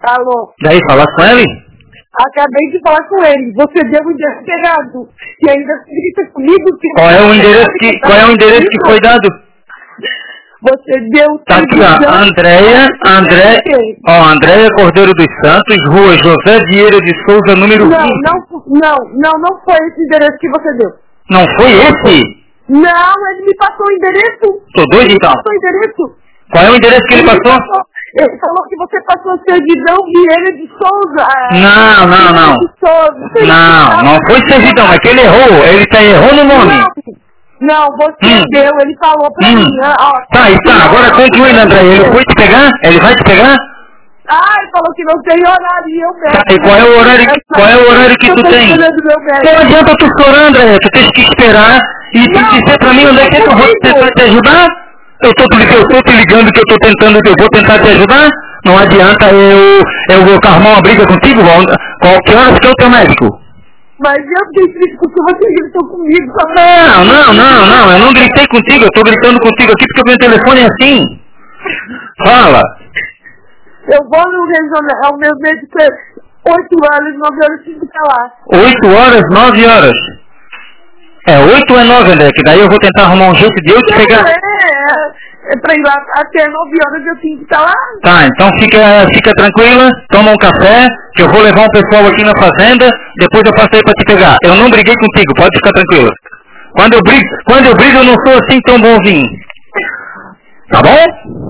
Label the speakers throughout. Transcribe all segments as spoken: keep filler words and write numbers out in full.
Speaker 1: Alô?
Speaker 2: Daí, fala com ele?
Speaker 1: Acabei de falar com ele. Você deu o endereço errado. E ainda grita comigo que...
Speaker 2: Qual é o endereço que, qual é o endereço que foi dado?
Speaker 1: Você deu...
Speaker 2: Tá aqui, ó. Andréia, André... Ó, Andréia Cordeiro dos Santos, rua José Vieira de Souza, número
Speaker 1: não,
Speaker 2: vinte.
Speaker 1: Não, não, não, não foi esse endereço que você deu.
Speaker 2: Não foi esse?
Speaker 1: Não, ele me passou o endereço.
Speaker 2: Tô doido
Speaker 1: ele
Speaker 2: então.
Speaker 1: Ele passou o endereço.
Speaker 2: Qual é o endereço que ele, ele passou? passou?
Speaker 1: Ele falou que você passou Servidão Vieira de Souza.
Speaker 2: Não, não, não.
Speaker 1: Souza.
Speaker 2: Não, não foi Servidão, é que ele errou. Ele tá errou no nome.
Speaker 1: Não, não você
Speaker 2: hum.
Speaker 1: deu, ele falou pra hum. mim. Ó,
Speaker 2: tá, e tá, agora concluindo, André. Ele foi te pegar? Ele vai te pegar?
Speaker 1: Ah, ele falou que não tem horário e eu mesmo.
Speaker 2: Tá, e qual é o horário, qual é o horário que tu tem? Não adianta tu chorar, André. Tu tens que esperar e tu dizer pra mim onde é que eu vou tentar te ajudar. Eu tô, eu tô te ligando que eu tô tentando, que eu vou tentar te ajudar. Não adianta eu, eu vou arrumar uma briga contigo. Qual, que horas que é o teu médico?
Speaker 1: Mas eu fiquei porque você gritou comigo.
Speaker 2: Não, não, não, não. Eu não gritei contigo. Eu tô gritando contigo aqui porque o meu telefone é assim. Fala.
Speaker 1: Eu vou no regional, o meu médico é oito horas, nove horas, eu fico lá.
Speaker 2: oito horas, nove horas. É, oito ou é nove, André, que daí eu vou tentar arrumar um jeito de eu te pegar.
Speaker 1: É, é, é pra ir lá até nove horas eu tenho que estar lá.
Speaker 2: Tá, então fica, fica tranquila, toma um café, que eu vou levar um pessoal aqui na fazenda, depois eu passo aí pra te pegar. Eu não briguei contigo, pode ficar tranquila. Quando eu brigo, quando eu brigo eu não sou assim tão bonzinho. Tá bom?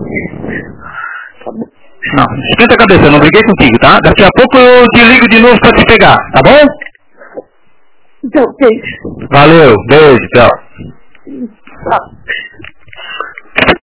Speaker 2: Não, esquenta a cabeça, eu não briguei contigo, tá? Daqui a pouco eu te ligo de novo pra te pegar, tá bom?
Speaker 1: Então, ok.
Speaker 2: Valeu, beijo, tchau.
Speaker 1: Tchau.